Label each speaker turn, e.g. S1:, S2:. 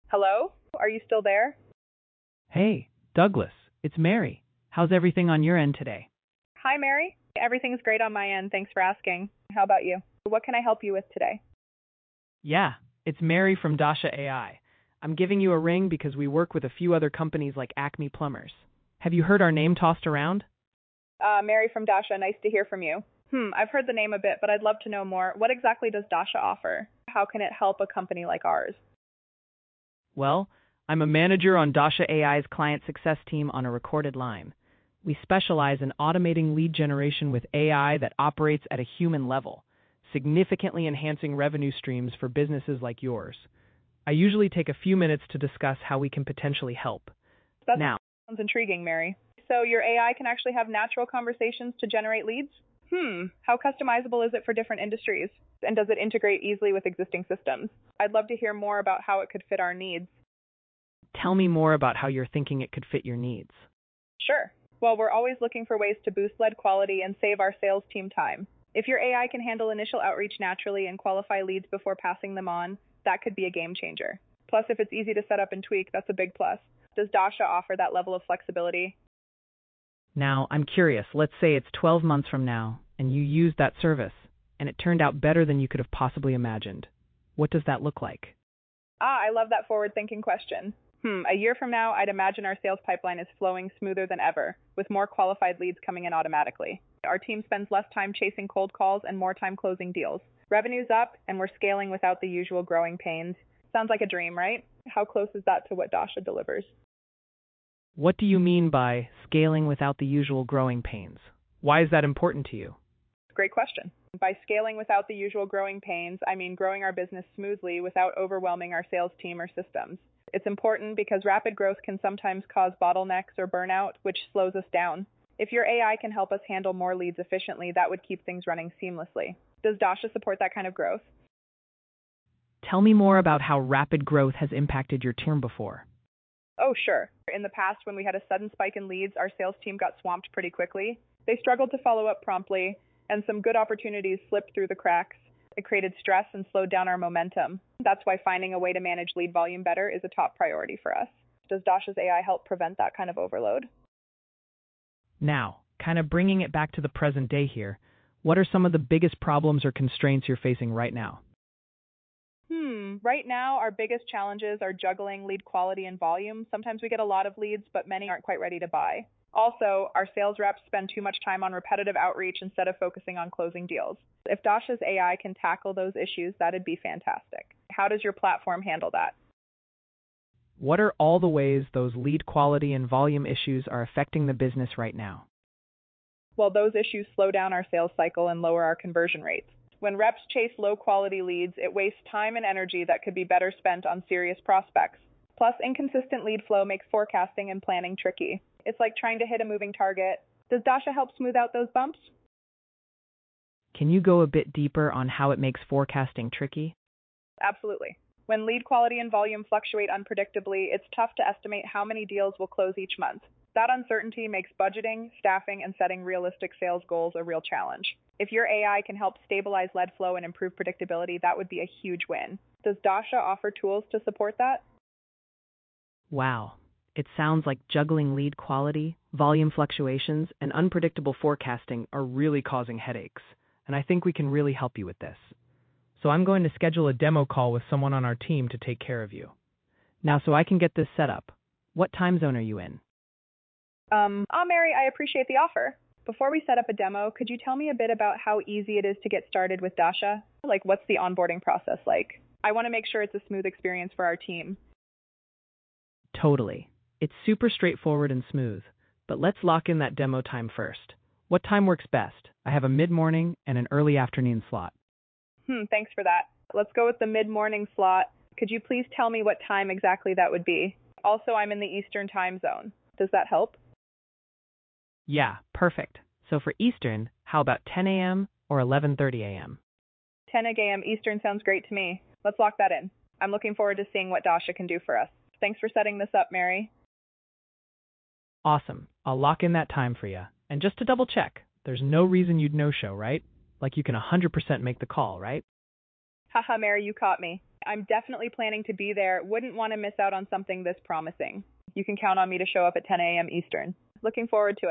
S1: Hello? Are you still there?
S2: Hey, Douglas, it's Mary. How's everything on your end today?
S1: Hi, Mary. Everything's great on my end. Thanks for asking. How about you? What can I help you with today?
S2: Yeah, it's Mary from Dasha AI. I'm giving you a ring because we work with a few other companies like Acme Plumbers. Have you heard our name tossed around?
S1: Mary from Dasha, nice to hear from you. I've heard the name a bit, but I'd love to know more. What exactly does Dasha offer? How can it help a company like ours?
S2: Well, I'm a manager on Dasha AI's client success team on a recorded line. We specialize in automating lead generation with AI that operates at a human level, significantly enhancing revenue streams for businesses like yours. I usually take a few minutes to discuss how we can potentially help.
S1: That
S2: Now,
S1: sounds intriguing, Mary. So your AI can actually have natural conversations to generate leads? How customizable is it for different industries? And does it integrate easily with existing systems? I'd love to hear more about how it could fit our needs.
S2: tell me more about how you're thinking it could fit your needs.
S1: Sure. Well, we're always looking for ways to boost lead quality and save our sales team time. If your AI can handle initial outreach naturally and qualify leads before passing them on, that could be a game changer. Plus, if it's easy to set up and tweak, that's a big plus. Does Dasha offer that level of flexibility?
S2: Now, I'm curious, let's say it's 12 months from now, and you used that service, and it turned out better than you could have possibly imagined. What does that look like?
S1: I love that forward thinking question. A year from now, I'd imagine our sales pipeline is flowing smoother than ever, with more qualified leads coming in automatically. Our team spends less time chasing cold calls and more time closing deals. Revenue's up, and we're scaling without the usual growing pains. Sounds like a dream, right? How close is that to what Dasha delivers?
S2: What do you mean by scaling without the usual growing pains? Why is that important to you?
S1: Great question. By scaling without the usual growing pains, I mean growing our business smoothly without overwhelming our sales team or systems. It's important because rapid growth can sometimes cause bottlenecks or burnout, which slows us down. If your AI can help us handle more leads efficiently, that would keep things running seamlessly. Does Dasha support that kind of growth?
S2: Tell me more about how rapid growth has impacted your team before.
S1: Oh, sure. In the past, when we had a sudden spike in leads, our sales team got swamped pretty quickly. They struggled to follow up promptly, and some good opportunities slipped through the cracks. It created stress and slowed down our momentum. That's why finding a way to manage lead volume better is a top priority for us. Does Dasha's AI help prevent that kind of overload?
S2: Now, kind of bringing it back to the present day here, what are some of the biggest problems or constraints you're facing right now?
S1: Right now, our biggest challenges are juggling lead quality and volume. Sometimes we get a lot of leads, but many aren't quite ready to buy. Also, our sales reps spend too much time on repetitive outreach instead of focusing on closing deals. If Dasha's AI can tackle those issues, that'd be fantastic. How does your platform handle that?
S2: What are all the ways those lead quality and volume issues are affecting the business right now?
S1: Well, those issues slow down our sales cycle and lower our conversion rates. When reps chase low quality leads, it wastes time and energy that could be better spent on serious prospects. Plus, inconsistent lead flow makes forecasting and planning tricky. It's like trying to hit a moving target. Does Dasha help smooth out those bumps?
S2: Can you go a bit deeper on how it makes forecasting tricky?
S1: Absolutely. When lead quality and volume fluctuate unpredictably, it's tough to estimate how many deals will close each month. That uncertainty makes budgeting, staffing, and setting realistic sales goals a real challenge. If your AI can help stabilize lead flow and improve predictability, that would be a huge win. Does Dasha offer tools to support that?
S2: Wow, it sounds like juggling lead quality, volume fluctuations, and unpredictable forecasting are really causing headaches, and I think we can really help you with this. So I'm going to schedule a demo call with someone on our team to take care of you. Now, so I can get this set up, what time zone are you in?
S1: Mary, I appreciate the offer. Before we set up a demo, could you tell me a bit about how easy it is to get started with Dasha? Like, what's the onboarding process like? I want to make sure it's a smooth experience for our team.
S2: Totally. It's super straightforward and smooth, but let's lock in that demo time first. What time works best? I have a mid-morning and an early afternoon slot.
S1: Thanks for that. Let's go with the mid-morning slot. Could you please tell me what time exactly that would be? Also, I'm in the Eastern time zone. Does that help?
S2: Yeah, perfect. So for Eastern, how about 10 a.m. or 11:30 a.m.?
S1: 10 a.m. Eastern sounds great to me. Let's lock that in. I'm looking forward to seeing what Dasha can do for us. Thanks for setting this up, Mary.
S2: Awesome. I'll lock in that time for you. And just to double check, there's no reason you'd no-show, right? Like you can 100% make the call, right?
S1: Haha, Mary, you caught me. I'm definitely planning to be there. Wouldn't want to miss out on something this promising. You can count on me to show up at 10 a.m. Eastern. Looking forward to it.